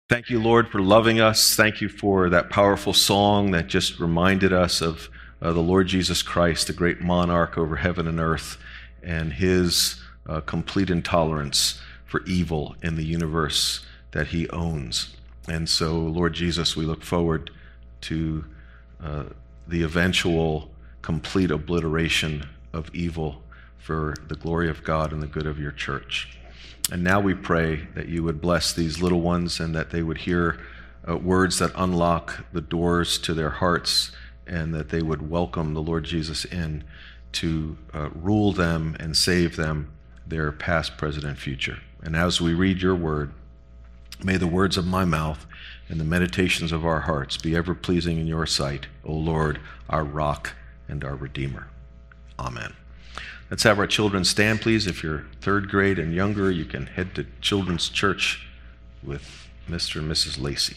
Thank you, Lord, for loving us. Thank you for that powerful song that just reminded us of the Lord Jesus Christ, the great monarch over heaven and earth, and his complete intolerance for evil in the universe that he owns. And so, Lord Jesus, we look forward to the eventual complete obliteration of evil for the glory of God and the good of your church. And now we pray that you would bless these little ones and that they would hear words that unlock the doors to their hearts, and that they would welcome the Lord Jesus in to rule them and save them, their past, present, and future. And as we read your word, may the words of my mouth and the meditations of our hearts be ever pleasing in your sight, O Lord, our rock and our Redeemer. Amen. Let's have our children stand, please. If you're third grade and younger, you can head to Children's Church with Mr. and Mrs. Lacey.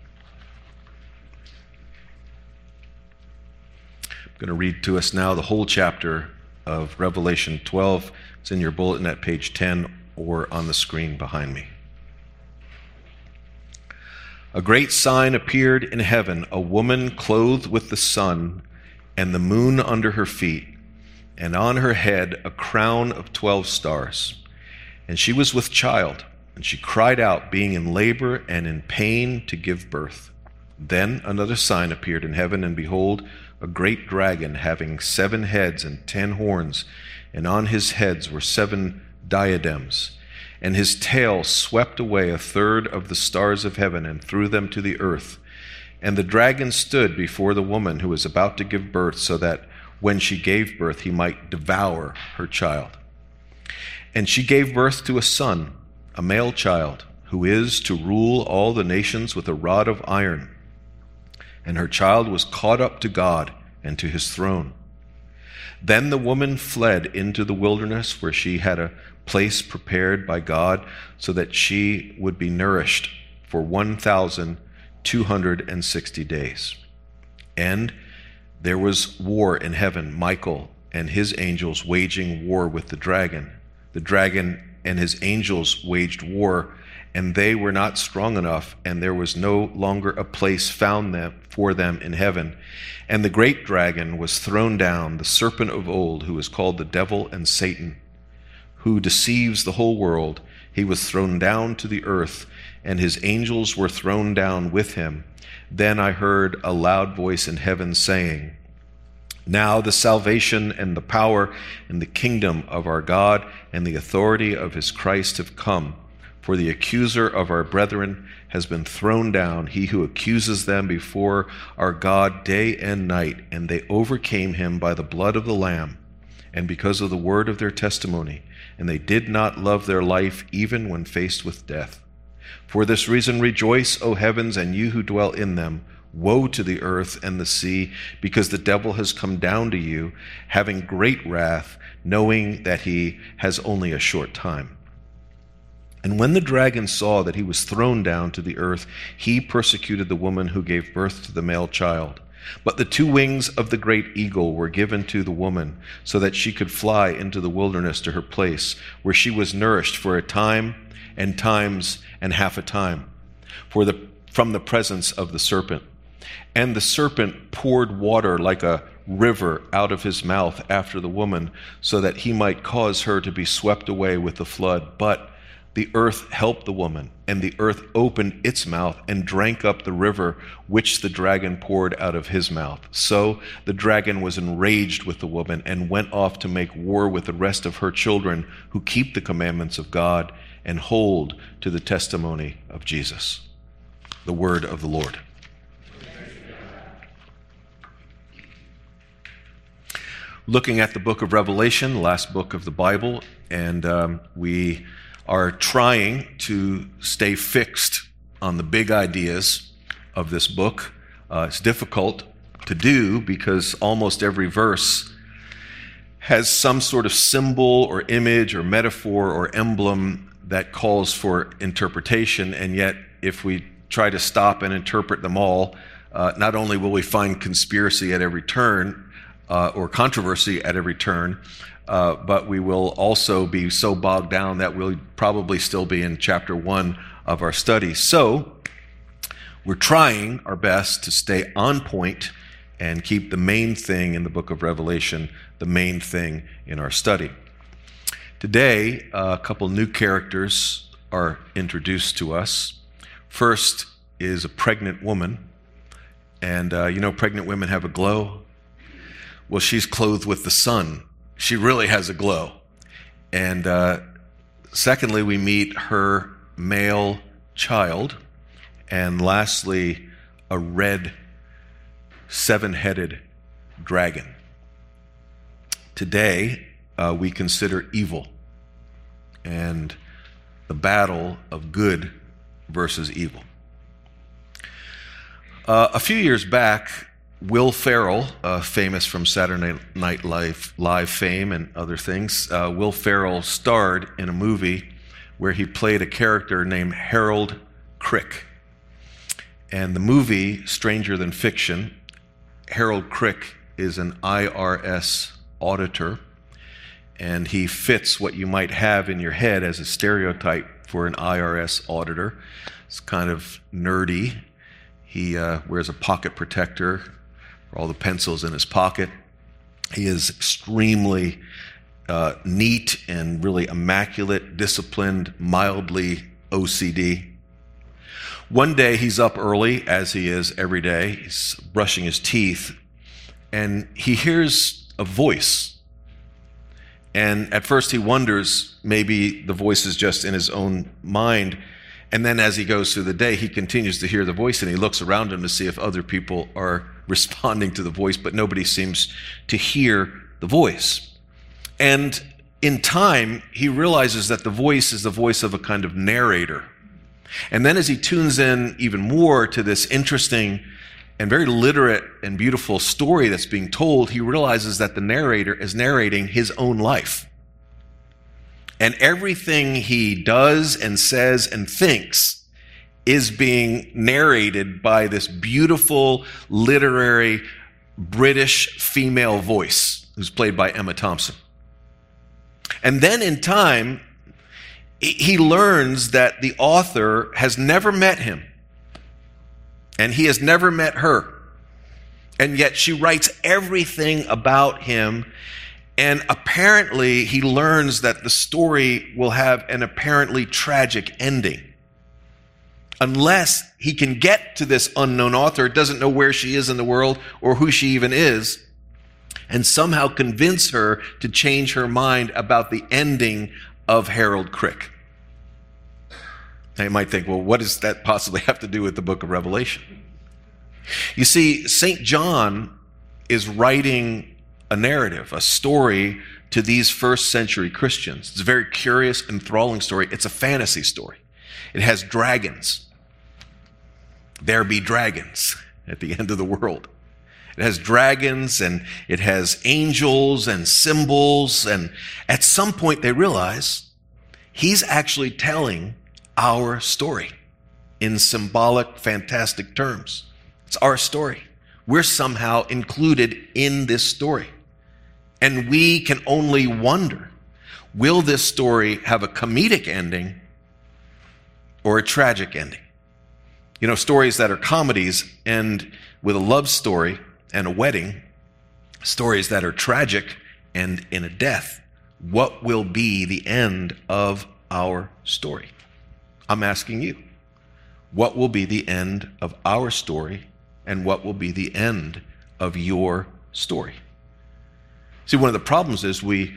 I'm going to read to us now the whole chapter of Revelation 12. It's in your bulletin at page 10 or on the screen behind me. A great sign appeared in heaven, a woman clothed with the sun and the moon under her feet, and on her head a crown of 12 stars. And she was with child, and she cried out, being in labor and in pain to give birth. Then another sign appeared in heaven, and behold, a great dragon having 7 heads and 10 horns, and on his heads were 7 diadems. And his tail swept away a third of the stars of heaven and threw them to the earth. And the dragon stood before the woman who was about to give birth, so that when she gave birth, he might devour her child. And she gave birth to a son, a male child, who is to rule all the nations with a rod of iron. And her child was caught up to God and to his throne. Then the woman fled into the wilderness, where she had a place prepared by God, so that she would be nourished for 1,260 days. And there was war in heaven, Michael and his angels waging war with the dragon. The dragon and his angels waged war, and they were not strong enough, and there was no longer a place found for them in heaven. And the great dragon was thrown down, the serpent of old, who is called the devil and Satan, who deceives the whole world. He was thrown down to the earth, and his angels were thrown down with him. Then I heard a loud voice in heaven saying, "Now the salvation and the power and the kingdom of our God and the authority of his Christ have come. For the accuser of our brethren has been thrown down, he who accuses them before our God day and night. And they overcame him by the blood of the Lamb and because of the word of their testimony. And they did not love their life even when faced with death. For this reason rejoice, O heavens, and you who dwell in them. Woe to the earth and the sea, because the devil has come down to you, having great wrath, knowing that he has only a short time." And when the dragon saw that he was thrown down to the earth, he persecuted the woman who gave birth to the male child. But the 2 wings of the great eagle were given to the woman, so that she could fly into the wilderness to her place, where she was nourished for a time and times and half a time from the presence of the serpent. And the serpent poured water like a river out of his mouth after the woman, so that he might cause her to be swept away with the flood. But the earth helped the woman, and the earth opened its mouth and drank up the river which the dragon poured out of his mouth. So the dragon was enraged with the woman and went off to make war with the rest of her children who keep the commandments of God and hold to the testimony of Jesus. The word of the Lord. Looking at the book of Revelation, the last book of the Bible, and we are trying to stay fixed on the big ideas of this book. It's difficult to do because almost every verse has some sort of symbol or image or metaphor or emblem that calls for interpretation, and yet if we try to stop and interpret them all, not only will we find conspiracy at every turn, or controversy at every turn, but we will also be so bogged down that we'll probably still be in chapter 1 of our study. So We're trying our best to stay on point and keep the main thing in the book of Revelation the main thing in our study. Today, a couple new characters are introduced to us. First is a pregnant woman. And pregnant women have a glow. Well, she's clothed with the sun. She really has a glow. And secondly, we meet her male child. And lastly, a red, seven-headed dragon. Today, we consider evil and the battle of good versus evil. A few years back, Will Ferrell, famous from Saturday Night Live fame and other things, Will Ferrell starred in a movie where he played a character named Harold Crick. And the movie, Stranger Than Fiction, Harold Crick is an IRS auditor, and he fits what you might have in your head as a stereotype for an IRS auditor. It's kind of nerdy. He wears a pocket protector for all the pencils in his pocket. He is extremely neat and really immaculate, disciplined, mildly OCD. One day he's up early, as he is every day. He's brushing his teeth, and he hears a voice. And at first he wonders, maybe the voice is just in his own mind. And then as he goes through the day, he continues to hear the voice, and he looks around him to see if other people are responding to the voice, but nobody seems to hear the voice. And in time, he realizes that the voice is the voice of a kind of narrator. And then as he tunes in even more to this interesting and very literate and beautiful story that's being told, he realizes that the narrator is narrating his own life. And everything he does and says and thinks is being narrated by this beautiful, literary, British female voice who's played by Emma Thompson. And then in time, he learns that the author has never met him, and he has never met her. And yet she writes everything about him. And apparently, he learns that the story will have an apparently tragic ending. Unless he can get to this unknown author, doesn't know where she is in the world or who she even is, and somehow convince her to change her mind about the ending of Harold Crick. Now you might think, well, what does that possibly have to do with the book of Revelation? You see, St. John is writing a narrative, a story to these first century Christians. It's a very curious, enthralling story. It's a fantasy story. It has dragons. There be dragons at the end of the world. It has dragons, and it has angels and symbols. And at some point they realize he's actually telling our story in symbolic, fantastic terms. It's our story. We're somehow included in this story. And we can only wonder, will this story have a comedic ending or a tragic ending? You know, stories that are comedies end with a love story and a wedding. Stories that are tragic end in a death. What will be the end of our story? I'm asking you. What will be the end of our story, and what will be the end of your story? See, one of the problems is we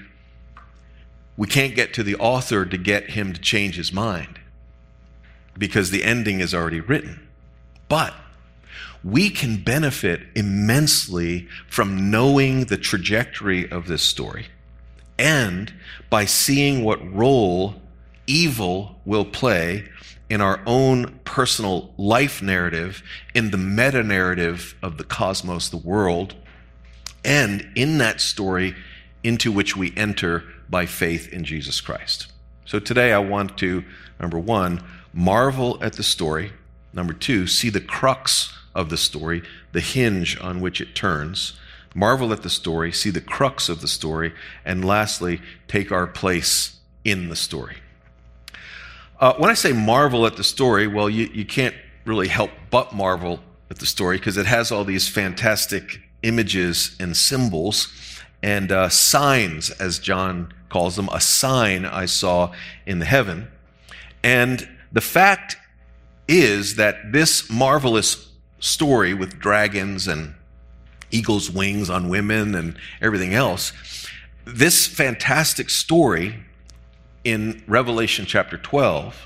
can't get to the author to get him to change his mind because the ending is already written. But we can benefit immensely from knowing the trajectory of this story and by seeing what role evil will play in our own personal life narrative, in the meta-narrative of the cosmos, the world, and in that story into which we enter by faith in Jesus Christ. So today I want to, number one, marvel at the story. Number two, see the crux of the story, the hinge on which it turns. Marvel at the story, see the crux of the story, and lastly, take our place in the story. When I say marvel at the story, well, you can't really help but marvel at the story because it has all these fantastic images and symbols and signs, as John calls them, a sign I saw in the heaven. And the fact is that this marvelous story with dragons and eagle's wings on women and everything else, this fantastic story in Revelation chapter 12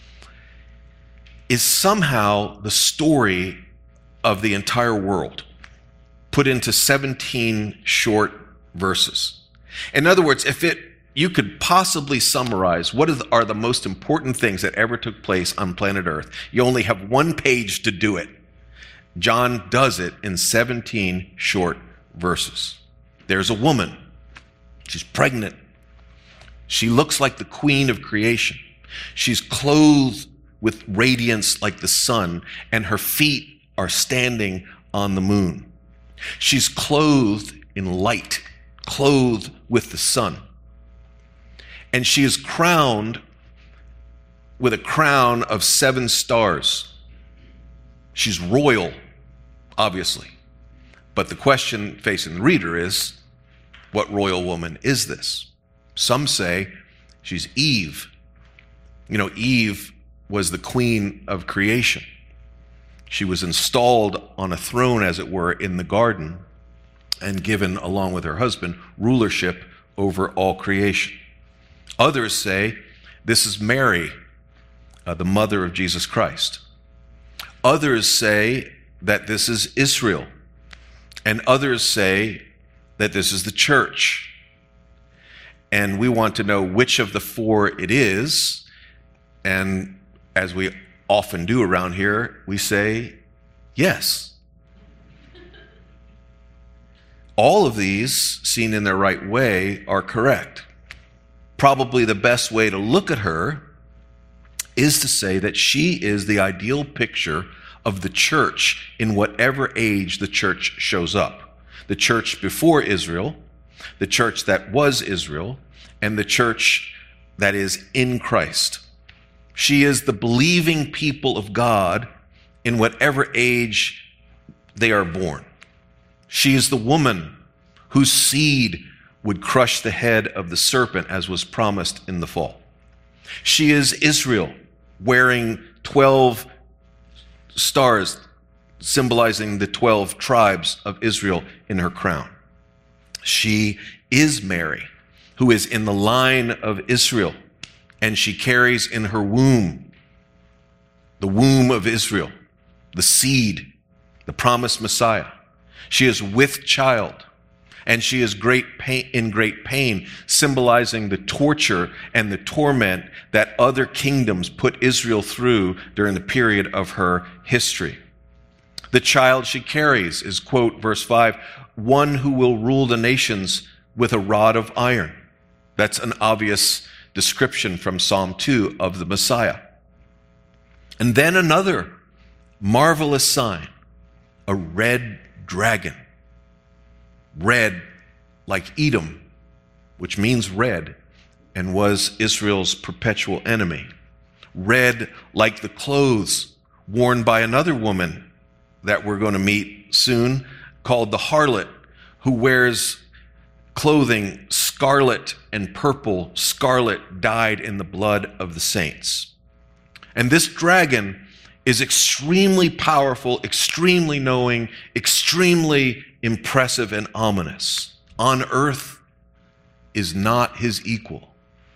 is somehow the story of the entire world, put into 17 short verses. In other words, if you could possibly summarize what are the most important things that ever took place on planet Earth, you only have one page to do it. John does it in 17 short verses. There's a woman. She's pregnant. She looks like the queen of creation. She's clothed with radiance like the sun, and her feet are standing on the moon. She's clothed in light, clothed with the sun. And she is crowned with a crown of 7 stars. She's royal, obviously. But the question facing the reader is, what royal woman is this? Some say she's Eve. You know, Eve was the queen of creation. She was installed on a throne, as it were, in the garden and given, along with her husband, rulership over all creation. Others say this is Mary, the mother of Jesus Christ. Others say that this is Israel. And others say that this is the church. And we want to know which of the 4 it is. And as we often do around here, we say yes. All of these, seen in their right way, are correct. Probably the best way to look at her is to say that she is the ideal picture of the church in whatever age the church shows up. The church before Israel, the church that was Israel, and the church that is in Christ. She is the believing people of God in whatever age they are born. She is the woman whose seed would crush the head of the serpent, as was promised in the fall. She is Israel, wearing 12 stars, symbolizing the 12 tribes of Israel in her crown. She is Mary, who is in the line of Israel, and she carries in her womb the womb of Israel, the seed, the promised Messiah. She is with child, and she is in great pain, symbolizing the torture and the torment that other kingdoms put Israel through during the period of her history. The child she carries is, quote, verse 5, one who will rule the nations with a rod of iron. That's an obvious description from Psalm 2 of the Messiah. And then another marvelous sign, a red dragon. Red like Edom, which means red, and was Israel's perpetual enemy. Red like the clothes worn by another woman that we're going to meet soon, called the harlot, who wears clothing scarlet and purple, scarlet dyed in the blood of the saints. And this dragon is extremely powerful, extremely knowing, extremely impressive and ominous. On earth is not his equal.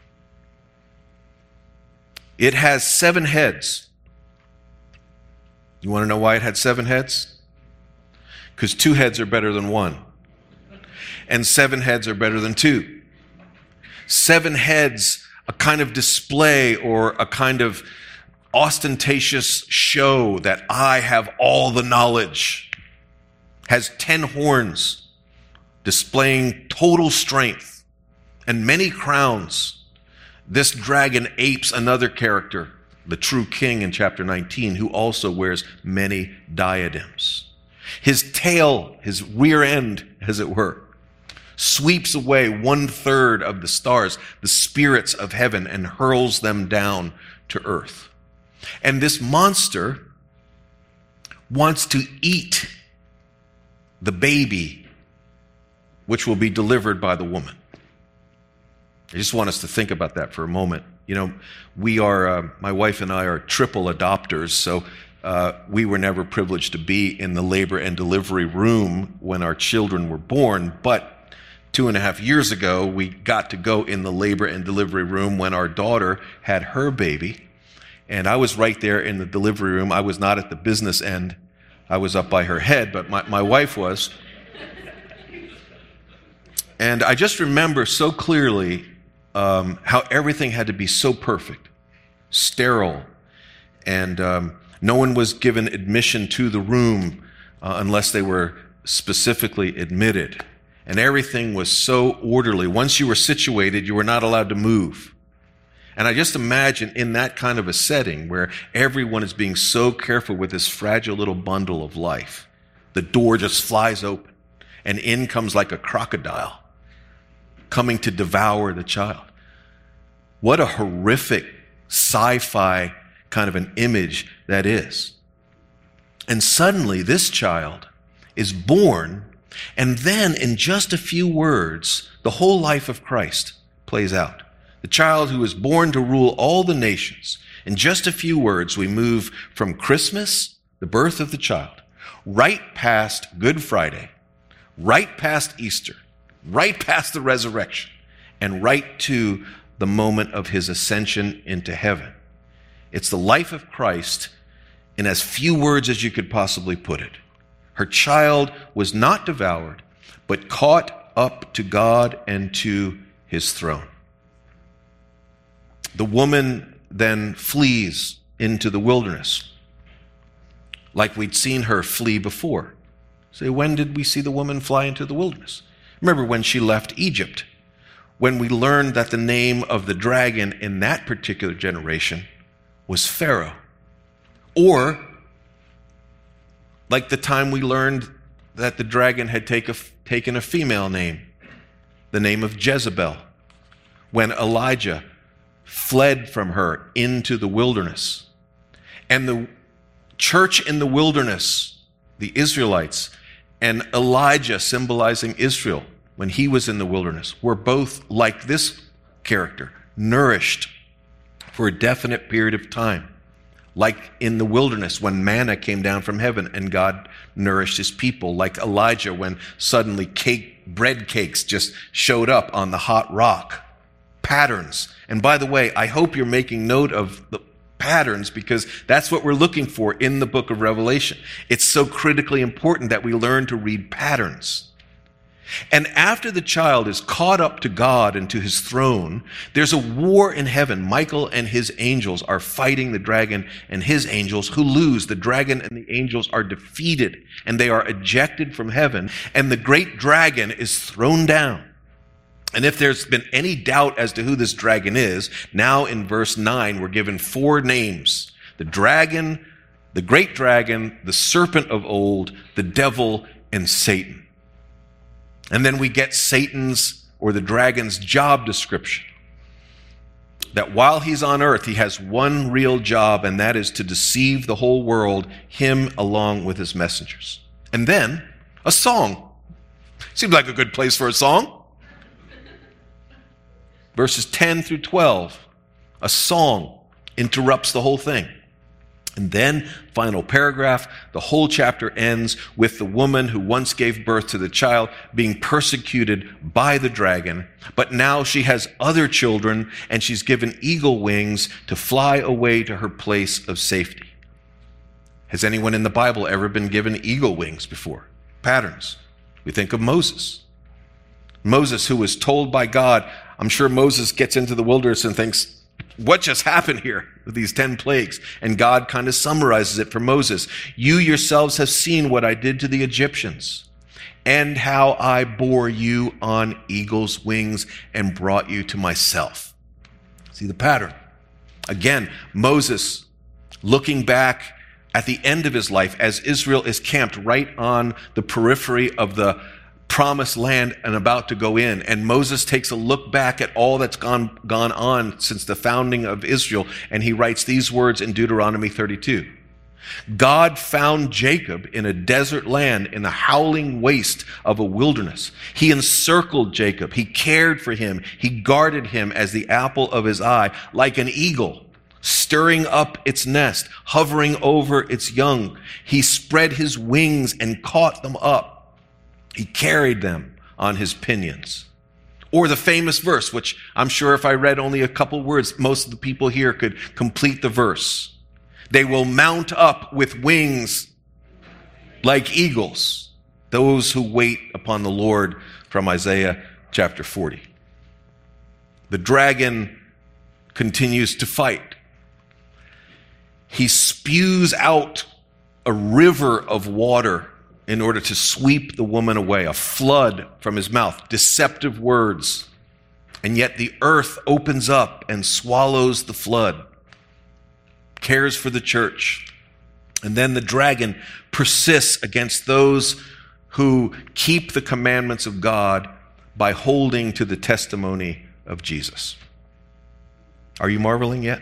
It has 7 heads. You want to know why it had 7 heads? Because 2 heads are better than 1. And 7 heads are better than 2. 7 heads, a kind of display or a kind of ostentatious show that I have all the knowledge. Has 10 horns, displaying total strength and many crowns. This dragon apes another character, the true king in chapter 19, who also wears many diadems. His tail, his rear end, as it were, sweeps away 1/3 of the stars, the spirits of heaven, and hurls them down to earth. And this monster wants to eat the baby which will be delivered by the woman. I just want us to think about that for a moment. You know, we are, my wife and I are triple adopters, so we were never privileged to be in the labor and delivery room when our children were born, but 2.5 years ago, we got to go in the labor and delivery room when our daughter had her baby, and I was right there in the delivery room. I was not at the business end. I was up by her head, but my wife was. And I just remember so clearly how everything had to be so perfect, sterile, and no one was given admission to the room unless they were specifically admitted. And everything was so orderly. Once you were situated, you were not allowed to move. And I just imagine in that kind of a setting where everyone is being so careful with this fragile little bundle of life, the door just flies open and in comes like a crocodile coming to devour the child. What a horrific sci-fi kind of an image that is. And suddenly this child is born, and then in just a few words, the whole life of Christ plays out. The child who is born to rule all the nations. In just a few words, we move from Christmas, the birth of the child, right past Good Friday, right past Easter, right past the resurrection, and right to the moment of his ascension into heaven. It's the life of Christ in as few words as you could possibly put it. Her child was not devoured, but caught up to God and to his throne. The woman then flees into the wilderness, like we'd seen her flee before. Say, when did we see the woman fly into the wilderness? Remember when she left Egypt, when we learned that the name of the dragon in that particular generation was Pharaoh. Or, like the time we learned that the dragon had taken a female name, the name of Jezebel, when Elijah fled from her into the wilderness. And the church in the wilderness, the Israelites, and Elijah symbolizing Israel when he was in the wilderness, were both like this character, nourished for a definite period of time. Like in the wilderness when manna came down from heaven and God nourished his people. Like Elijah when suddenly bread cakes just showed up on the hot rock. Patterns. And by the way, I hope you're making note of the patterns because that's what we're looking for in the book of Revelation. It's so critically important that we learn to read patterns. And after the child is caught up to God and to his throne, there's a war in heaven. Michael and his angels are fighting the dragon and his angels who lose. The dragon and the angels are defeated and they are ejected from heaven. And the great dragon is thrown down. And if there's been any doubt as to who this dragon is, now in verse 9, we're given 4 names. The dragon, the great dragon, the serpent of old, the devil, and Satan. And then we get Satan's or the dragon's job description. That while he's on earth, he has one real job, and that is to deceive the whole world, him along with his messengers. And then a song. Seems like a good place for a song. Verses 10 through 12. A song interrupts the whole thing. And then, final paragraph, the whole chapter ends with the woman who once gave birth to the child being persecuted by the dragon, but now she has other children and she's given eagle wings to fly away to her place of safety. Has anyone in the Bible ever been given eagle wings before? Patterns. We think of Moses. Moses, who was told by God, I'm sure Moses gets into the wilderness and thinks, what just happened here with these 10 plagues? And God kind of summarizes it for Moses. You yourselves have seen what I did to the Egyptians and how I bore you on eagle's wings and brought you to myself. See the pattern. Again, Moses looking back at the end of his life as Israel is camped right on the periphery of the promised land and about to go in. And Moses takes a look back at all that's gone on since the founding of Israel, and he writes these words in Deuteronomy 32. God found Jacob in a desert land, in the howling waste of a wilderness. He encircled Jacob. He cared for him. He guarded him as the apple of his eye, like an eagle, stirring up its nest, hovering over its young. He spread his wings and caught them up. He carried them on his pinions. Or the famous verse, which I'm sure if I read only a couple words, most of the people here could complete the verse. They will mount up with wings like eagles, those who wait upon the Lord, from Isaiah chapter 40. The dragon continues to fight. He spews out a river of water in order to sweep the woman away, a flood from his mouth, deceptive words. And yet the earth opens up and swallows the flood, cares for the church. And then the dragon persists against those who keep the commandments of God by holding to the testimony of Jesus. Are you marveling yet?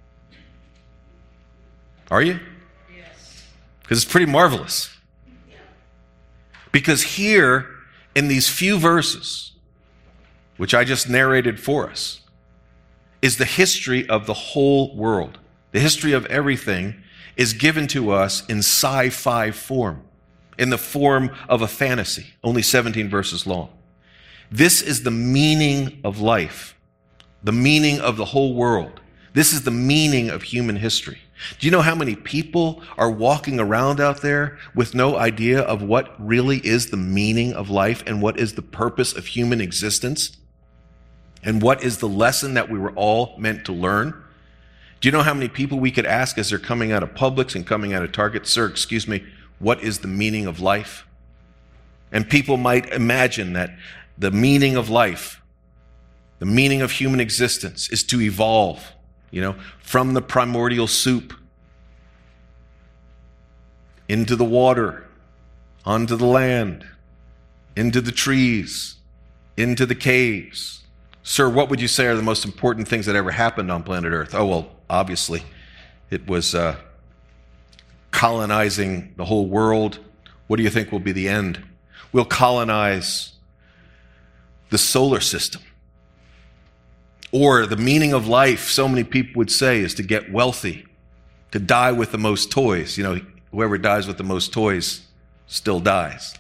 Are you? Yes. Because it's pretty marvelous. Because here, in these few verses, which I just narrated for us, is the history of the whole world. The history of everything is given to us in sci-fi form, in the form of a fantasy, only 17 verses long. This is the meaning of life, the meaning of the whole world. This is the meaning of human history. Do you know how many people are walking around out there with no idea of what really is the meaning of life and what is the purpose of human existence? And what is the lesson that we were all meant to learn? Do you know how many people we could ask as they're coming out of Publix and coming out of Target, "Sir, excuse me, what is the meaning of life?" And people might imagine that the meaning of life, the meaning of human existence, is to evolve, from the primordial soup into the water, onto the land, into the trees, into the caves. Sir, what would you say are the most important things that ever happened on planet Earth? Oh, well, obviously, it was colonizing the whole world. What do you think will be the end? We'll colonize the solar system. Or the meaning of life, so many people would say, is to get wealthy, to die with the most toys. Whoever dies with the most toys still dies.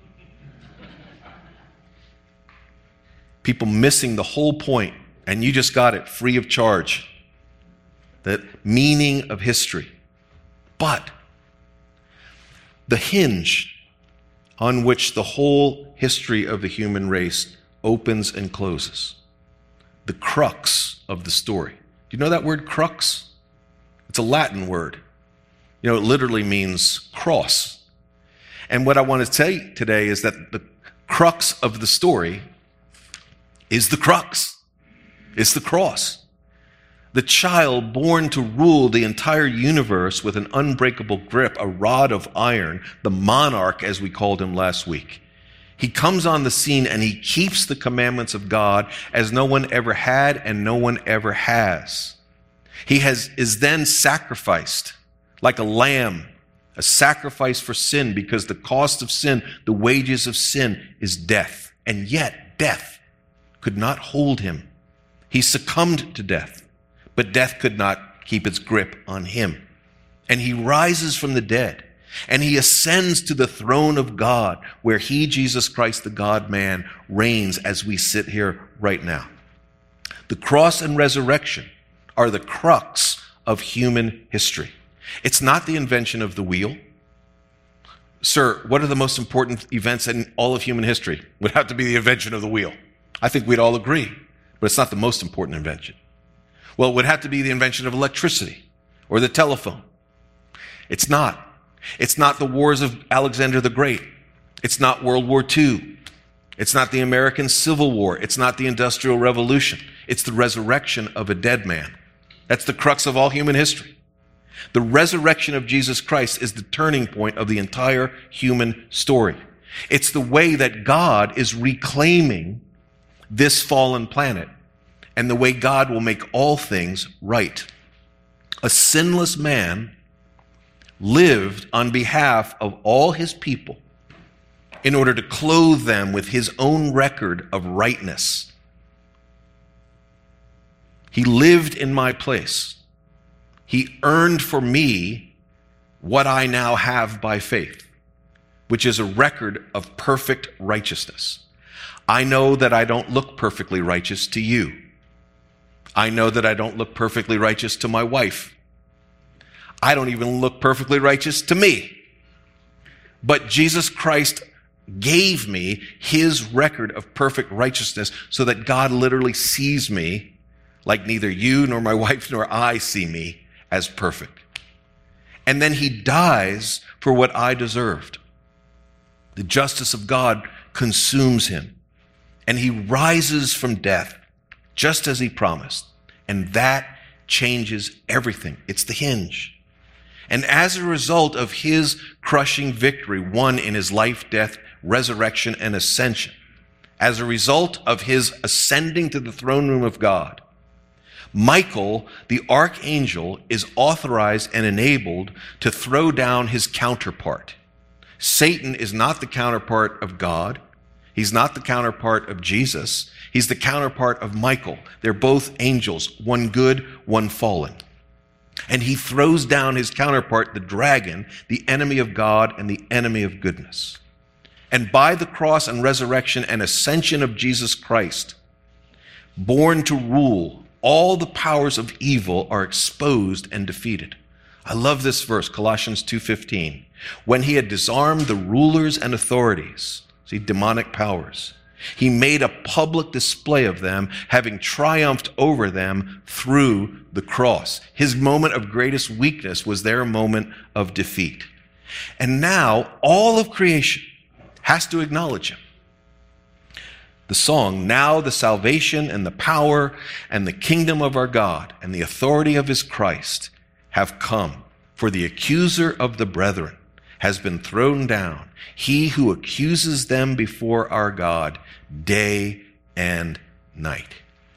People missing the whole point, and you just got it free of charge. The meaning of history. But the hinge on which the whole history of the human race opens and closes, the crux of the story. Do you know that word crux? It's a Latin word. It literally means cross. And what I want to say today is that the crux of the story is the crux. It's the cross. The child born to rule the entire universe with an unbreakable grip, a rod of iron, the monarch, as we called him last week. He comes on the scene and he keeps the commandments of God as no one ever had and no one ever has. He is then sacrificed like a lamb, a sacrifice for sin, because the cost of sin, the wages of sin, is death. And yet death could not hold him. He succumbed to death, but death could not keep its grip on him. And he rises from the dead. And he ascends to the throne of God, where he, Jesus Christ, the God-man, reigns as we sit here right now. The cross and resurrection are the crux of human history. It's not the invention of the wheel. Sir, what are the most important events in all of human history? Would have to be the invention of the wheel. I think we'd all agree, but it's not the most important invention. Well, it would have to be the invention of electricity or the telephone. It's not. It's not the wars of Alexander the Great. It's not World War II. It's not the American Civil War. It's not the Industrial Revolution. It's the resurrection of a dead man. That's the crux of all human history. The resurrection of Jesus Christ is the turning point of the entire human story. It's the way that God is reclaiming this fallen planet and the way God will make all things right. A sinless man lived on behalf of all his people in order to clothe them with his own record of rightness. He lived in my place. He earned for me what I now have by faith, which is a record of perfect righteousness. I know that I don't look perfectly righteous to you. I know that I don't look perfectly righteous to my wife. I don't even look perfectly righteous to me. But Jesus Christ gave me his record of perfect righteousness so that God literally sees me like neither you nor my wife nor I see me as perfect. And then he dies for what I deserved. The justice of God consumes him, and he rises from death just as he promised. And that changes everything. It's the hinge. And as a result of his crushing victory won in his life, death, resurrection, and ascension, as a result of his ascending to the throne room of God, Michael, the archangel, is authorized and enabled to throw down his counterpart. Satan is not the counterpart of God. He's not the counterpart of Jesus. He's the counterpart of Michael. They're both angels, one good, one fallen. And he throws down his counterpart, the dragon, the enemy of God and the enemy of goodness. And by the cross and resurrection and ascension of Jesus Christ, born to rule, all the powers of evil are exposed and defeated. I love this verse, Colossians 2:15. When he had disarmed the rulers and authorities, see, demonic powers, he made a public display of them, having triumphed over them through the cross. His moment of greatest weakness was their moment of defeat. And now all of creation has to acknowledge him. The song, now the salvation and the power and the kingdom of our God and the authority of his Christ have come, for the accuser of the brethren has been thrown down, he who accuses them before our God day and night.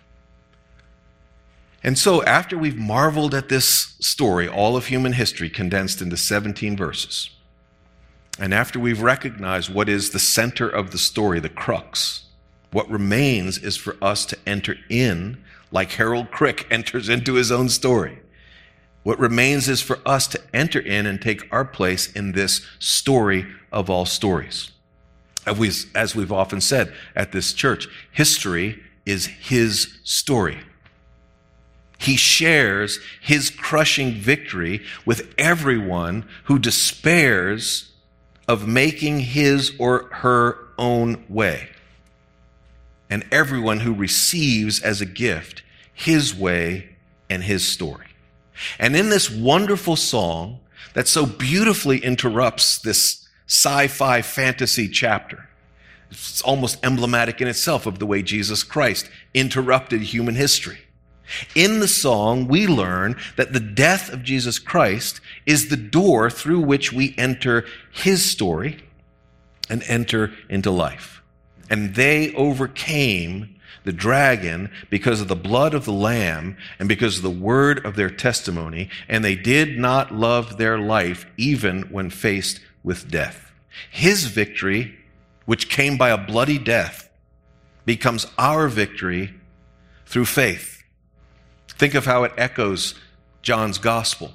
And so after we've marveled at this story, all of human history condensed into 17 verses, and after we've recognized what is the center of the story, the crux, what remains is for us to enter in, like Harold Crick enters into his own story. What remains is for us to enter in and take our place in this story of all stories. As we've often said at this church, history is his story. He shares his crushing victory with everyone who despairs of making his or her own way, and everyone who receives as a gift his way and his story. And in this wonderful song that so beautifully interrupts this sci-fi fantasy chapter, it's almost emblematic in itself of the way Jesus Christ interrupted human history. In the song, we learn that the death of Jesus Christ is the door through which we enter his story and enter into life. And they overcame the dragon because of the blood of the Lamb and because of the word of their testimony, and they did not love their life even when faced with death. His victory, which came by a bloody death, becomes our victory through faith. Think of how it echoes John's gospel.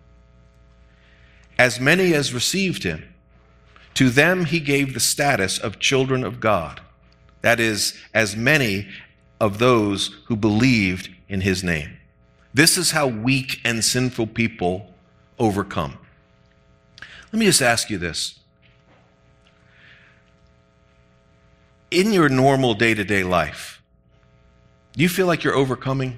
As many as received him, to them he gave the status of children of God. That is, as many of those who believed in his name. This is how weak and sinful people overcome. Let me just ask you this. In your normal day-to-day life, do you feel like you're overcoming?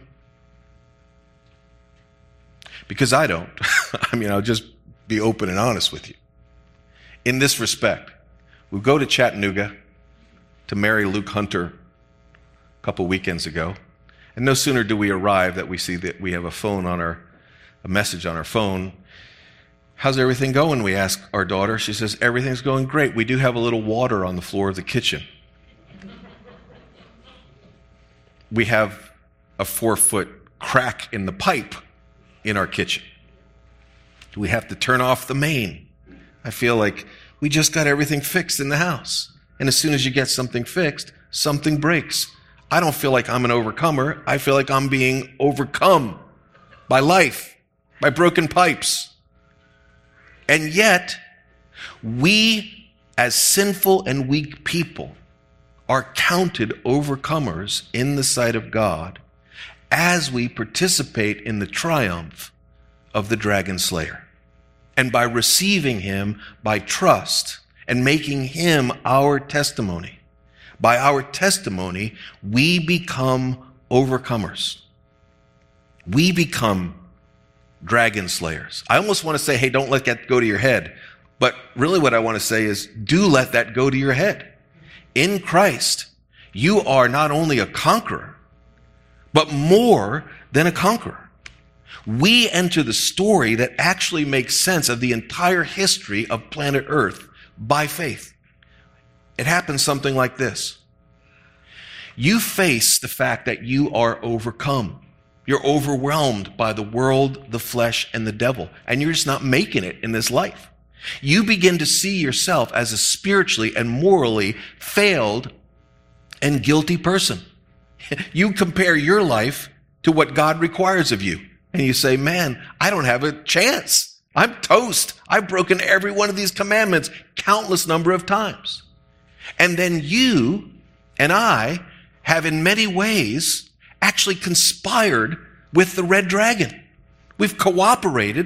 Because I don't. I'll just be open and honest with you. In this respect, we go to Chattanooga to marry Luke Hunter a couple weekends ago, and no sooner do we arrive that we see that we have a message on our phone. How's everything going? We ask our daughter. She says, everything's going great. We do have a little water on the floor of the kitchen. We have a 4-foot crack in the pipe in our kitchen. Do we have to turn off the main? I feel like we just got everything fixed in the house. And as soon as you get something fixed, something breaks. I don't feel like I'm an overcomer. I feel like I'm being overcome by life, by broken pipes. And yet, we, as sinful and weak people, are counted overcomers in the sight of God as we participate in the triumph of the dragon slayer. And by receiving him by trust and making him our testimony, by our testimony, we become overcomers. We become dragon slayers. I almost want to say, hey, don't let that go to your head. But really what I want to say is, do let that go to your head. In Christ, you are not only a conqueror, but more than a conqueror. We enter the story that actually makes sense of the entire history of planet Earth by faith. It happens something like this. You face the fact that you are overcome. You're overwhelmed by the world, the flesh, and the devil, and you're just not making it in this life. You begin to see yourself as a spiritually and morally failed and guilty person. You compare your life to what God requires of you. And you say, man, I don't have a chance. I'm toast. I've broken every one of these commandments countless number of times. And then you and I have in many ways actually conspired with the red dragon. We've cooperated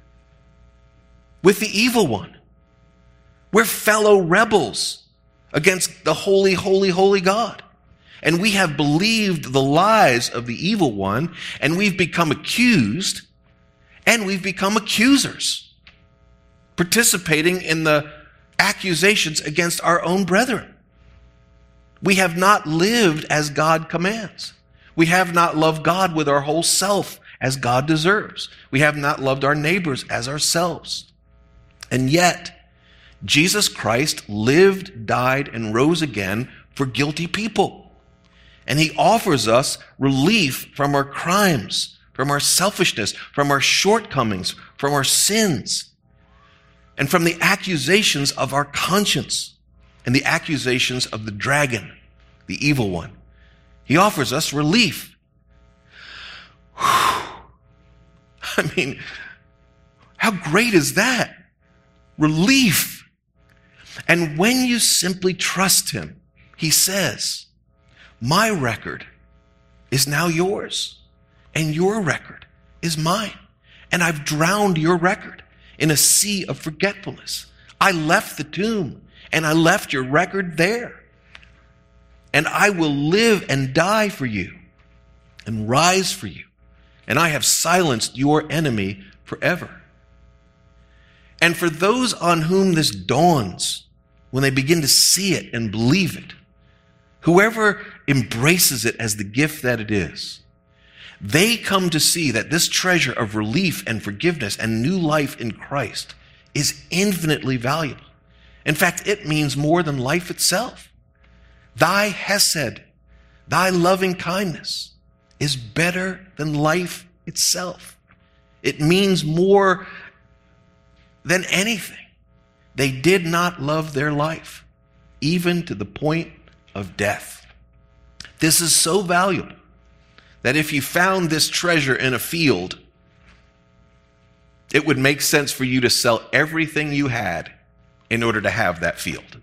with the evil one. We're fellow rebels against the holy, holy, holy God. And we have believed the lies of the evil one, and we've become accused, and we've become accusers, participating in the accusations against our own brethren. We have not lived as God commands. We have not loved God with our whole self as God deserves. We have not loved our neighbors as ourselves. And yet, Jesus Christ lived, died, and rose again for guilty people. And he offers us relief from our crimes, from our selfishness, from our shortcomings, from our sins, and from the accusations of our conscience and the accusations of the dragon, the evil one. He offers us relief. I mean, how great is that? Relief. And when you simply trust him, he says, my record is now yours, and your record is mine. And I've drowned your record in a sea of forgetfulness. I left the tomb, and I left your record there. And I will live and die for you, and rise for you. And I have silenced your enemy forever. And for those on whom this dawns, when they begin to see it and believe it, whoever embraces it as the gift that it is, they come to see that this treasure of relief and forgiveness and new life in Christ is infinitely valuable. In fact, it means more than life itself. Thy hesed, thy loving kindness, is better than life itself. It means more than anything. They did not love their life, even to the point of death. This is so valuable that if you found this treasure in a field, it would make sense for you to sell everything you had in order to have that field.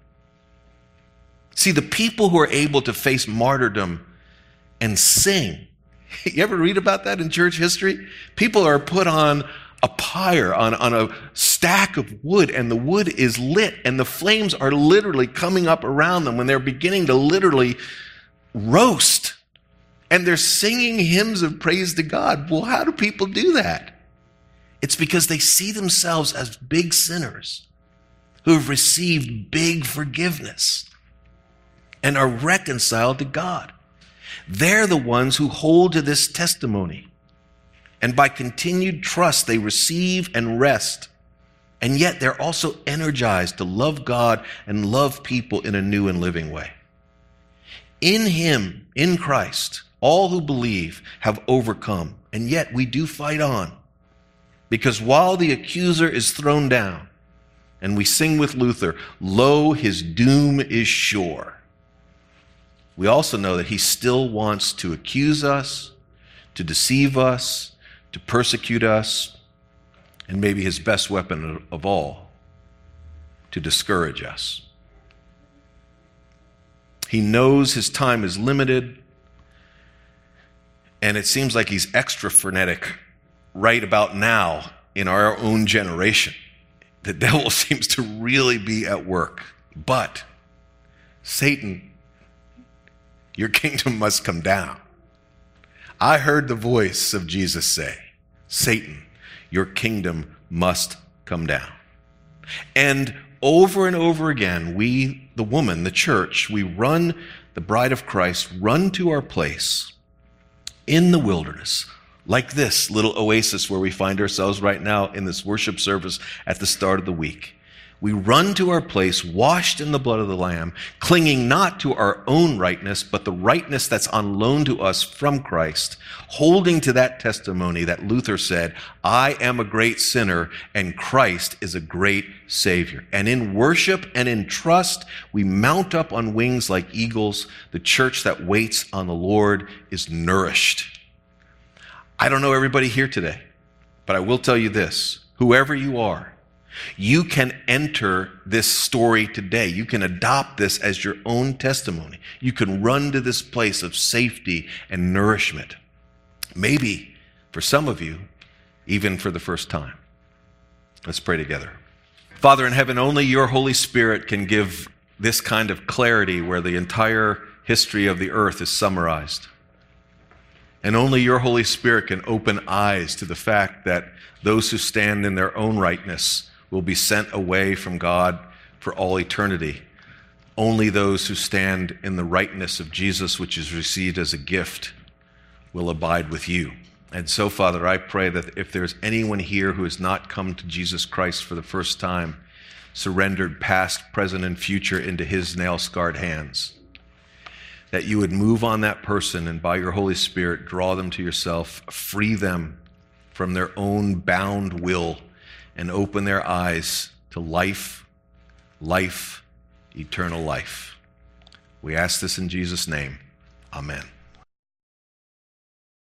See, the people who are able to face martyrdom and sing, you ever read about that in church history? People are put on a pyre, on a stack of wood, and the wood is lit, and the flames are literally coming up around them when they're beginning to literally roast. And they're singing hymns of praise to God. Well, how do people do that? It's because they see themselves as big sinners who have received big forgiveness and are reconciled to God. They're the ones who hold to this testimony. And by continued trust, they receive and rest. And yet they're also energized to love God and love people in a new and living way. In him, in Christ, all who believe have overcome. And yet we do fight on. Because while the accuser is thrown down, and we sing with Luther, lo, his doom is sure, we also know that he still wants to accuse us, to deceive us, to persecute us, and maybe his best weapon of all, to discourage us. He knows his time is limited, and it seems like he's extra frenetic right about now in our own generation. The devil seems to really be at work. But Satan, your kingdom must come down. I heard the voice of Jesus say, Satan, your kingdom must come down. And over again, we, the woman, the church, we run, the bride of Christ, run to our place in the wilderness, like this little oasis where we find ourselves right now in this worship service at the start of the week. We run to our place, washed in the blood of the Lamb, clinging not to our own rightness, but the rightness that's on loan to us from Christ, holding to that testimony that Luther said, I am a great sinner and Christ is a great Savior. And in worship and in trust, we mount up on wings like eagles. The church that waits on the Lord is nourished. I don't know everybody here today, but I will tell you this, whoever you are, you can enter this story today. You can adopt this as your own testimony. You can run to this place of safety and nourishment. Maybe, for some of you, even for the first time. Let's pray together. Father in heaven, only your Holy Spirit can give this kind of clarity where the entire history of the earth is summarized. And only your Holy Spirit can open eyes to the fact that those who stand in their own rightness will be sent away from God for all eternity. Only those who stand in the rightness of Jesus, which is received as a gift, will abide with you. And so, Father, I pray that if there's anyone here who has not come to Jesus Christ for the first time, surrendered past, present, and future into his nail-scarred hands, that you would move on that person and by your Holy Spirit draw them to yourself, free them from their own bound will, and open their eyes to life, eternal life. We ask this in Jesus' name. Amen.